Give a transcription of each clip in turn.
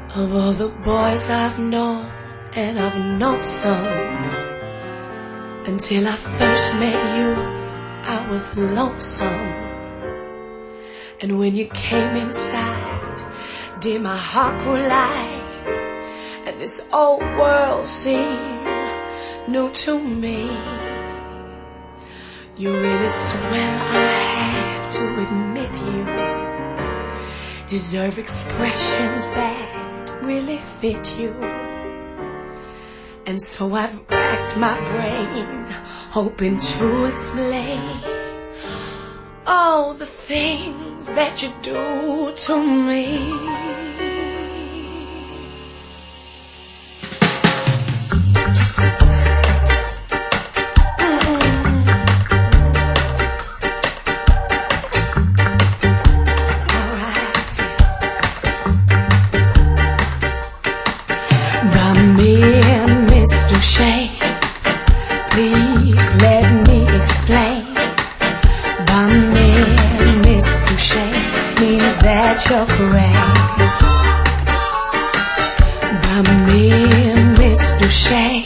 Of all the boys I've known, and I've known some, until I first met you, I was lonesome. And when you came inside, dear, my heart grew light, and this old world seemed new to me. You really swell, I have to admit you deserve expressions that really fit you. And so I've racked my brain, hoping to explain all the things that you do to me. Miss Duchesne, please let me explain. By me, Miss Duchesne, means that you're correct. By me, Miss Duchesne,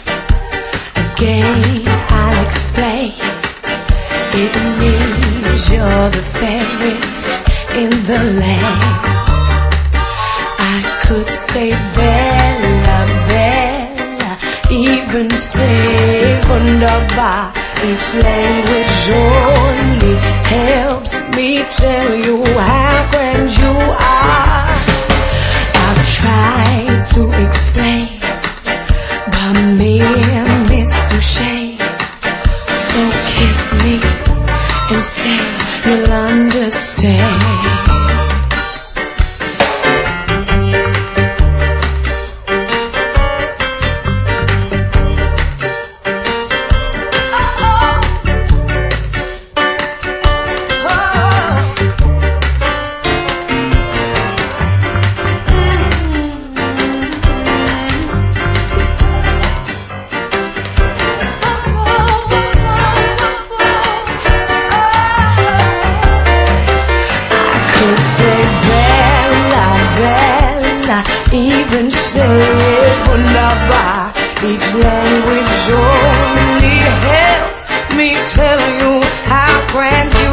again I'll explain. It means you're the fairest in the land. I could say Bella, Bella, even say wunderbar. Each language only helps me tell you how grand you are. I've tried to explain, by me, Miss Duchesne. So kiss me and say you'll understand. Even say wunderbar. Each language only helps me tell you how grand you